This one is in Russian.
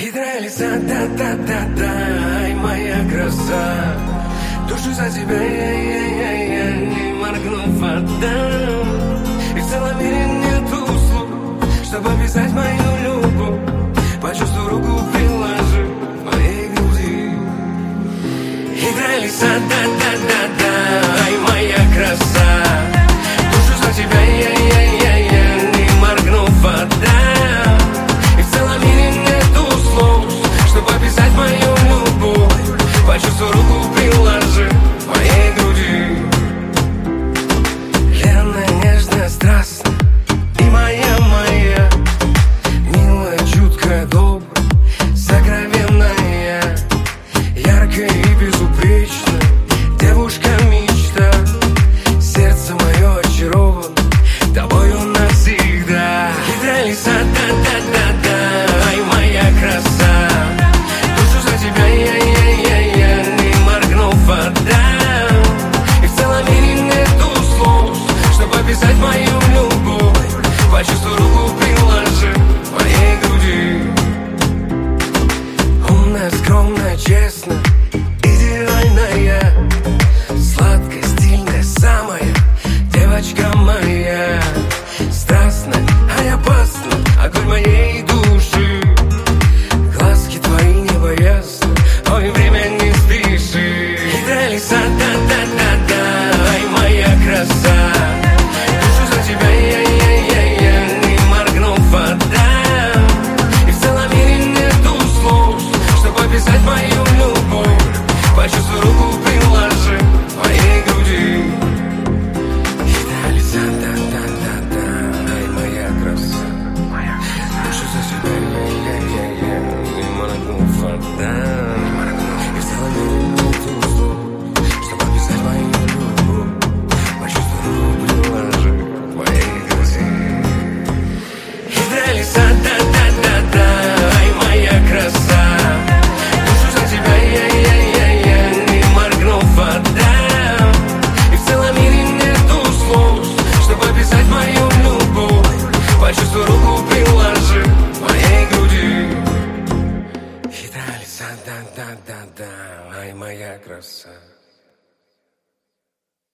Хитрая лиса, да-да-да-да, ай, моя краса. Душу за тебя я, не моргнув, отдам. И в целом мире нету слов, чтобы описать мою любовь. Почувствуй, руку приложи к моей груди. Хитрая лиса, да-да-да-да, ай, моя краса. Душу за тебя я, не моргнув, отдам. И в целом мире нету слов, чтобы описать мою любовь. Почувствуй, руку приложи к моей груди. Ленная, нежная, страстная и моя, милая, чуткая, добрая, сокровенная, яркая и безупречная, девушка-мечта. Сердце мое очаровано тобою навсегда. Хитрая лиса, да-да-да-да, ай, моя краса. Душу за тебя я, не моргнув, отдам. И в целом мире нету слов, чтобы описать мою любовь. Почувствуй, руку приложи к моей груди. Умная, скромная, честная, идеальная, сладкая, стильная, самая девочка моя. Страстная, ай, опасная, огонь моей души. Глазки твои небо ясно, ой, время не спеши. Хитрая лиса, да-да-да-да, ай, моя краса. Душу за тебя я, не моргнув, отдам. И в целом мире нету слов, чтобы описать мою любовь. Почувствуй, руку приложи к моей груди. Хитрая лиса, да-да-да-да, ай, моя краса. Душу за тебя я, не моргнув, отдам. И в целом мире нету слов, чтобы описать мою любовь. Почувствуй, руку приложи к моей груди. Хитрая лиса, да-да-да-да, ай, моя краса. Душу за тебя я, не моргнув, отдам. И в целом мире нету слов, чтобы описать мою любовь. Почувствуй, руку приложи к моей груди. Хитрая лиса, да-да-да-да, ай, моя краса.